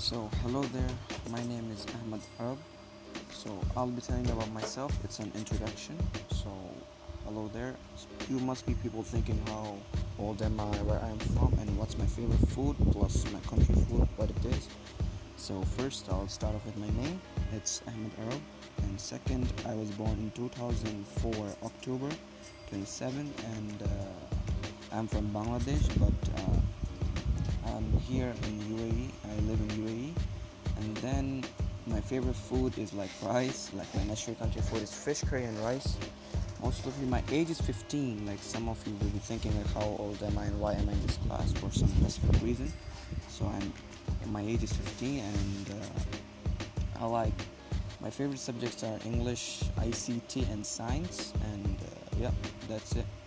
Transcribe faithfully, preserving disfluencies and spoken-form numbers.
So, hello there, my name is Ahmed Arab. So, I'll be telling you about myself. It's an introduction. So, hello there. You must be people thinking how old am I, where I am from, and what's my favorite food, plus my country food, what it is. So, first, I'll start off with my name. It's Ahmed Arab. And second, I was born in two thousand four, October twenty-seventh, and uh, I'm from Bangladesh, but uh, I'm here in U A E. I live in U A E. And then my favorite food is like rice. Like my national country food is fish curry and rice. Most of you, my age is fifteen. Like some of you will be thinking like how old am I and why am I in this class for some specific reason. So I'm my age is fifteen, and uh, I like my favorite subjects are English, I C T, and science. And uh, yeah, that's it.